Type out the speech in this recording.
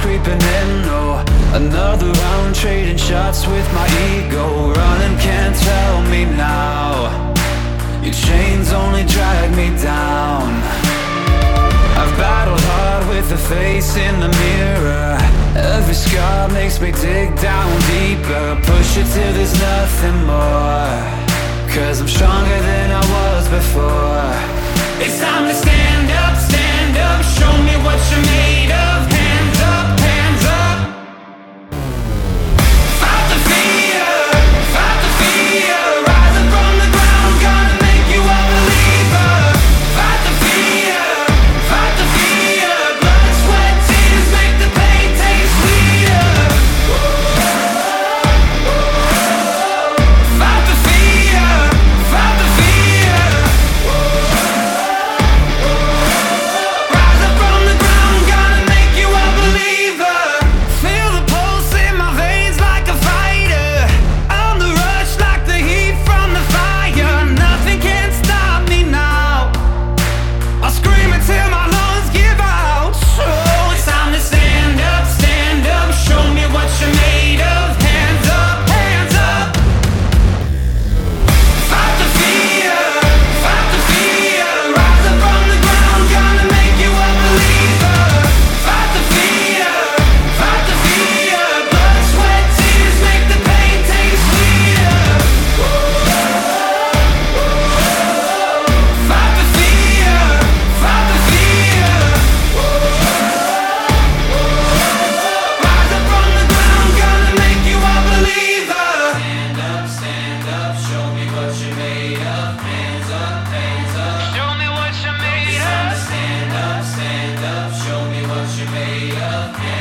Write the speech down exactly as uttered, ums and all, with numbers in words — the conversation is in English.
creeping in, no. Another round, trading shots with my ego. Running can't tell me now. Your chains only drag me down. I've battled hard with the face in the mirror. Every scar makes me dig down deeper. Push it till there's nothing more, 'cause I'm stronger than I was before. It's time to stand up, stand up. Show me what you're made of. Hands up, hands up. Fight the fear, fight the fear. Rise up from the ground, gonna make you a believer. Fight the fear, fight the fear. Blood, sweat, tears make the pain taste sweeter. Fight the fear, fight the fear. Rise up from the ground, gonna make you a believer. Feel the pulse in my veins like a fighter. On the rush like the heat from the fire. Nothing can stop me now. I'll scream until my lungs give out. So it's time to stand up, stand up. Show me what you're made of. Hands up, hands up. Fight the fear, fight the fear. Rise up from the ground, gonna make you a believer. Fight the fear, fight the fear. Blood, sweat, tears make the pain taste sweeter. Fight the fear, fight the fear. Rise up from the ground, gonna make you a believer. Stand up, stand up. Show me what you're made of. Hands up, hands up. Show me what you're made of. Stand up, stand up. Show me what you're made of.